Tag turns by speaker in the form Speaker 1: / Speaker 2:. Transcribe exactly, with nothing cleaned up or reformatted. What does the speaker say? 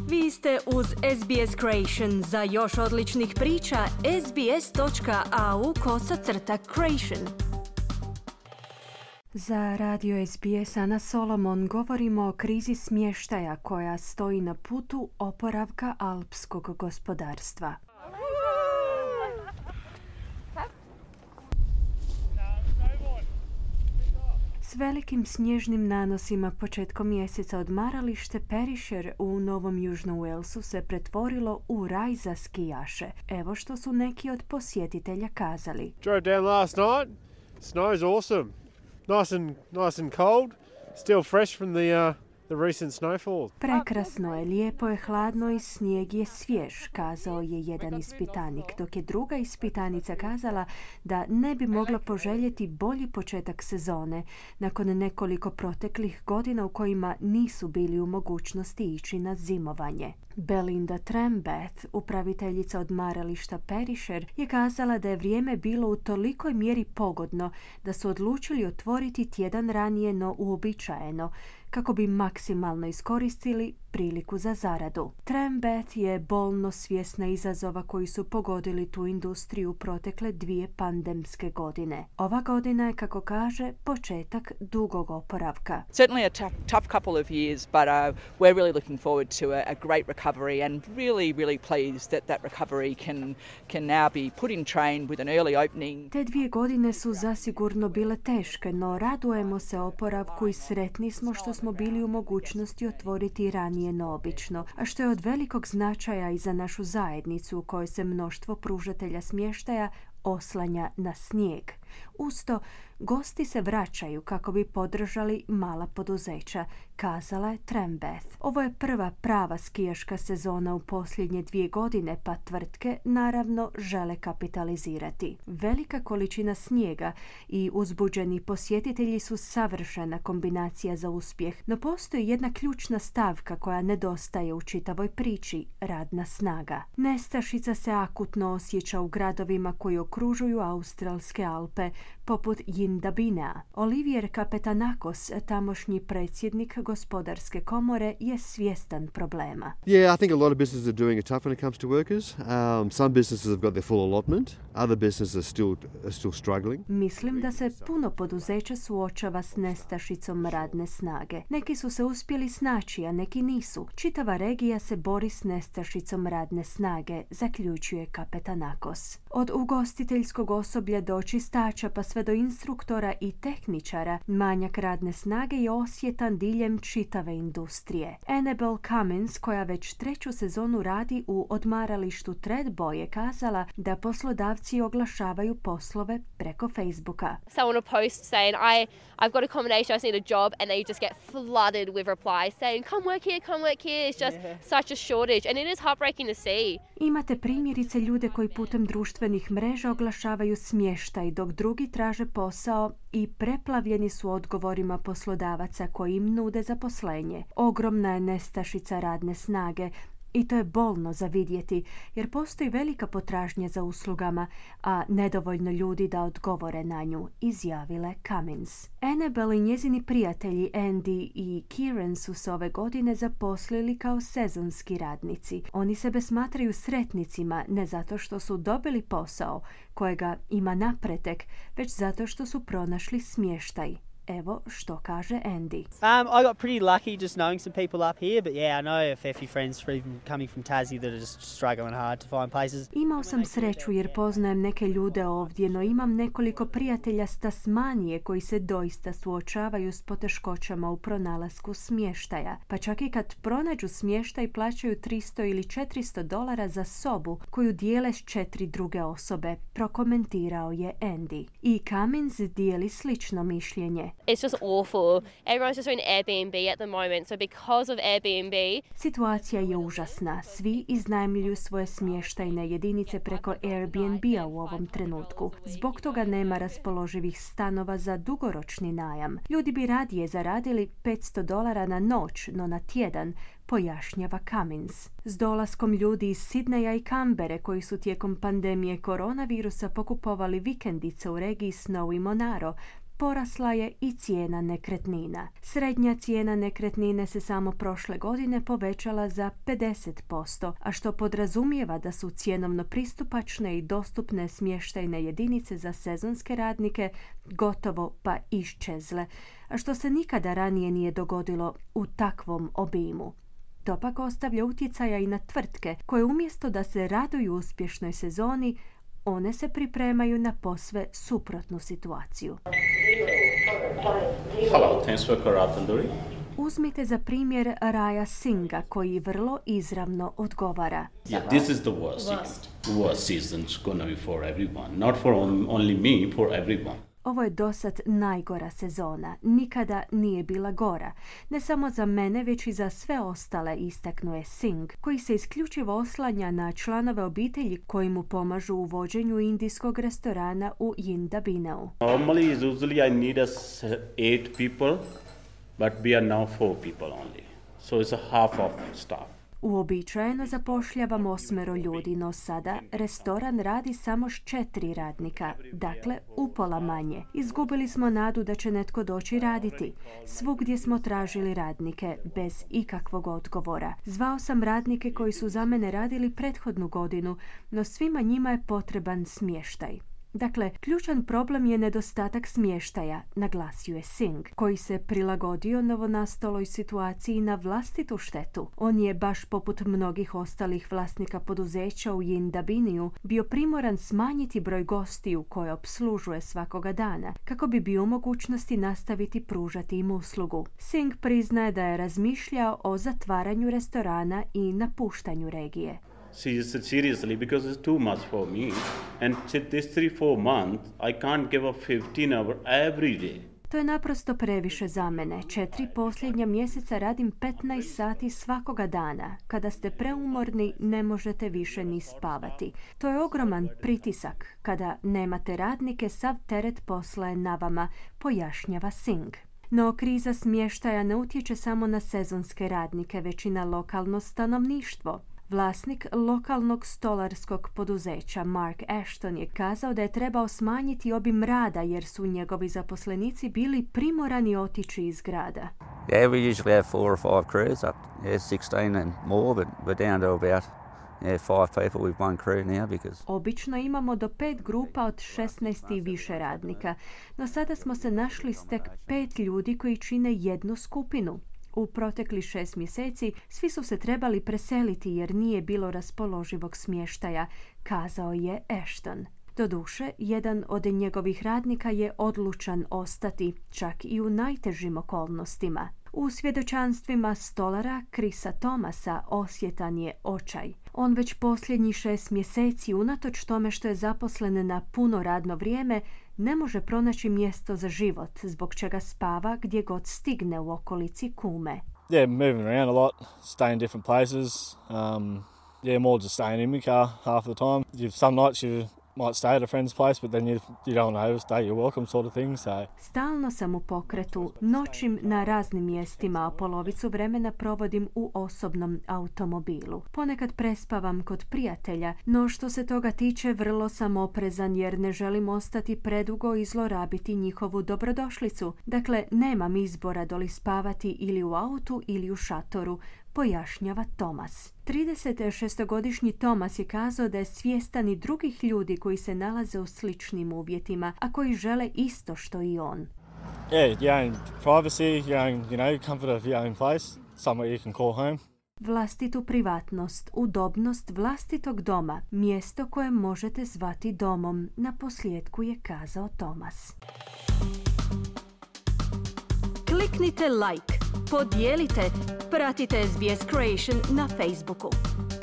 Speaker 1: Vi ste uz S B S Creation. Za još odličnih priča, sbs.au kosacrta creation. Za radio S B S Ana Solomon govorimo o krizi smještaja koja stoji na putu oporavka alpskog gospodarstva. S velikim snježnim nanosima početkom mjeseca odmaralište Perisher u Novom Južnom Walesu se pretvorilo u raj za skijaše. Evo što su neki od posjetitelja kazali.
Speaker 2: Drove down last night. Snow's awesome. Nice and nice and cold. Still fresh from the uh, the recent snowfall.
Speaker 1: Prekrasno je, lijepo je, hladno i snijeg je svjež, kazao je jedan ispitanik, dok je druga ispitanica kazala da ne bi mogla poželjeti bolji početak sezone nakon nekoliko proteklih godina u kojima nisu bili u mogućnosti ići na zimovanje. Belinda Trembeth, upraviteljica odmarališta Perisher, je kazala da je vrijeme bilo u tolikoj mjeri pogodno da su odlučili otvoriti tjedan ranije no uobičajeno, kako bi maksimalno iskoristili priliku za zaradu. Trembeth je bolno svjesna izazova koji su pogodili tu industriju protekle dvije pandemske godine. Ova godina je, kako kaže, početak dugog oporavka.
Speaker 3: Certainly a tough, tough couple of years, but uh, we're really looking forward to a, a great recovery and really, really pleased that that recovery can, can now be put in train with an early opening.
Speaker 1: Te dvije godine su zasigurno bile teške, no radujemo se oporavku i sretni smo što smo bili u mogućnosti otvoriti ranije no obično, a što je od velikog značaja i za našu zajednicu u kojoj se mnoštvo pružatelja smještaja oslanja na snijeg. Usto, gosti se vraćaju kako bi podržali mala poduzeća, kazala je Trembeth. Ovo je prva prava skijaška sezona u posljednje dvije godine, pa tvrtke naravno žele kapitalizirati. Velika količina snijega i uzbuđeni posjetitelji su savršena kombinacija za uspjeh, no postoji jedna ključna stavka koja nedostaje u čitavoj priči, radna snaga. Nestašica se akutno osjeća u gradovima koji okružuju Australske Alpe, poput Yindabinea. Olivier Kapetanakos, tamošnji predsjednik gospodarske komore, je svjestan problema.
Speaker 4: Yeah, I think a lot of businesses are doing it tough when it comes to workers. Um, some businesses have got their full allotment. Other businesses are still, are still struggling.
Speaker 1: Mislim da se puno poduzeća suočava s nestašicom radne snage. Neki su se uspjeli snaći, a neki nisu. Čitava regija se bori s nestašicom radne snage, zaključuje Kapetanakos. Od ugostiteljskog osoblja do čistača pa sve do instruktora i tehničara, manjak radne snage je osjetan diljem čitave industrije. Annabelle Cummins, koja već treću sezonu radi u odmaralištu Thredbo, je kazala da poslodavci oglašavaju poslove preko Facebooka.
Speaker 5: Someone will post saying, I, I've got a combination, I just need a job, and they just get flooded with replies saying, come work here, come work here. It's just yeah. such a shortage, and it is heartbreaking to see.
Speaker 1: Imate primjerice ljude koji putem društvenih mreža oglašavaju smještaj, dok drugi traže posao i preplavljeni su odgovorima poslodavaca koji im nude zaposlenje. Ogromna je nestašica radne snage i to je bolno za vidjeti, jer postoji velika potražnja za uslugama, a nedovoljno ljudi da odgovore na nju, izjavile Cummins. Annabelle i njezini prijatelji Andy i Kieran su se ove godine zaposlili kao sezonski radnici. Oni sebe smatraju sretnicima ne zato što su dobili posao kojega ima napretek, već zato što su pronašli smještaj. Evo što kaže Andy.
Speaker 6: Um, I got pretty lucky just knowing some people up here, but yeah, I know a fair few friends from coming from Tassie that are just struggling hard to find places.
Speaker 1: Imao sam sreću jer poznajem neke ljude ovdje, no imam nekoliko prijatelja s Tasmanije koji se doista suočavaju s poteškoćama u pronalasku smještaja. Pa čak i kad pronađu smještaj plaćaju tristo ili četiristo dolara za sobu koju dijele s četiri druge osobe, prokomentirao je Andy. I Cummins dijeli slično mišljenje.
Speaker 5: It's just awful. Everyone's just doing Airbnb at the moment, so because of Airbnb...
Speaker 1: Situacija je užasna. Svi iznajmljuju svoje smještajne jedinice preko Airbnb-a u ovom trenutku. Zbog toga nema raspoloživih stanova za dugoročni najam. Ljudi bi radije zaradili petsto dolara na noć, no na tjedan, pojašnjava Cummins. S dolaskom ljudi iz Sidneja i Canberre koji su tijekom pandemije koronavirusa pokupovali vikendice u regiji Snowy Monaro, porasla je i cijena nekretnina. Srednja cijena nekretnine se samo prošle godine povećala za pedeset posto, a što podrazumijeva da su cjenovno pristupačne i dostupne smještajne jedinice za sezonske radnike gotovo pa iščezle, a što se nikada ranije nije dogodilo u takvom obimu. To pak ostavlja utjecaja i na tvrtke koje umjesto da se raduju uspješnoj sezoni, one se pripremaju na posve suprotnu situaciju.
Speaker 7: Hello, thanks for Karat Tandoori.
Speaker 1: Uzmite za primjer Raya Singha koji vrlo izravno odgovara.
Speaker 7: Yeah, this is the worst season. Worst season's gonna be for everyone, not for on, only me, for everyone.
Speaker 1: Ovo je dosad najgora sezona. Nikada nije bila gora. Ne samo za mene, već i za sve ostale, istaknuje Singh, koji se isključivo oslanja na članove obitelji koji mu pomažu u vođenju indijskog restorana u Yindabineu.
Speaker 7: Normally, usually I need us eight people, but we are now four people only. So it's a half of staff.
Speaker 1: Uobičajeno zapošljavamo osmero ljudi, no sada restoran radi samo s četiri radnika, dakle upola manje. Izgubili smo nadu da će netko doći raditi. Svugdje smo tražili radnike, bez ikakvog odgovora. Zvao sam radnike koji su za mene radili prethodnu godinu, no svima njima je potreban smještaj. Dakle, ključan problem je nedostatak smještaja, naglasio je Singh, koji se prilagodio novonastaloj situaciji na vlastitu štetu. On je, baš poput mnogih ostalih vlasnika poduzeća u Yindabineu, bio primoran smanjiti broj gostiju koje opslužuje svakoga dana, kako bi bio u mogućnosti nastaviti pružati im uslugu. Singh priznaje da je razmišljao o zatvaranju restorana i napuštanju regije.
Speaker 7: Seriously, because it's too much for me. And this three, four months, I can't give up fifteen hours every day.
Speaker 1: To je naprosto previše za mene. Četiri posljednja mjeseca radim petnaest sati svakoga dana. Kada ste preumorni, ne možete više ni spavati. To je ogroman pritisak. Kada nemate radnike, sav teret posla je na vama, pojašnjava Singh. No kriza smještaja ne utječe samo na sezonske radnike, već i na lokalno stanovništvo. Vlasnik lokalnog stolarskog poduzeća Mark Ashton je kazao da je trebao smanjiti obim rada jer su njegovi zaposlenici bili primorani otići iz grada.
Speaker 8: Yeah, we usually have four or five crews up, yeah, sixteen and more, but we're down to about yeah, five people with one crew now because...
Speaker 1: Obično imamo do pet grupa od šesnaest i više radnika, no sada smo se našli s tek pet ljudi koji čine jednu skupinu. U protekli šest mjeseci svi su se trebali preseliti jer nije bilo raspoloživog smještaja, kazao je Ashton. Doduše, jedan od njegovih radnika je odlučan ostati, čak i u najtežim okolnostima. U svjedočanstvima stolara Chrisa Thomasa osjetan je očaj. On već posljednjih šest mjeseci, unatoč tome što je zaposlen na puno radno vrijeme, ne može pronaći mjesto za život, zbog čega spava gdje god stigne u okolici kume.
Speaker 9: Yeah, moving around a lot, staying in different places. Um, yeah, more just staying in my car half the time. You've, some nights you might stay at a friend's place, but then you, you don't want to overstay, you're welcome sort of thing. So.
Speaker 1: Stalno sam u pokretu, noćim na raznim mjestima, a polovicu vremena provodim u osobnom automobilu. Ponekad prespavam kod prijatelja, no što se toga tiče vrlo sam oprezan jer ne želim ostati predugo i zlorabiti njihovu dobrodošlicu. Dakle, nemam izbora doli spavati ili u autu ili u šatoru, pojašnjava Thomas. tridesetšestogodišnji Thomas je kazao da je svjestan i drugih ljudi koji se nalaze u sličnim uvjetima, a koji žele isto što i on.
Speaker 9: Yeah, your own privacy, your own, you know, comfort of your own place, somewhere you can call home.
Speaker 1: Vlastitu privatnost, udobnost vlastitog doma, mjesto koje možete zvati domom, na posljedku je kazao Thomas. Kliknite like, podijelite, pratite S B S Creation na Facebooku.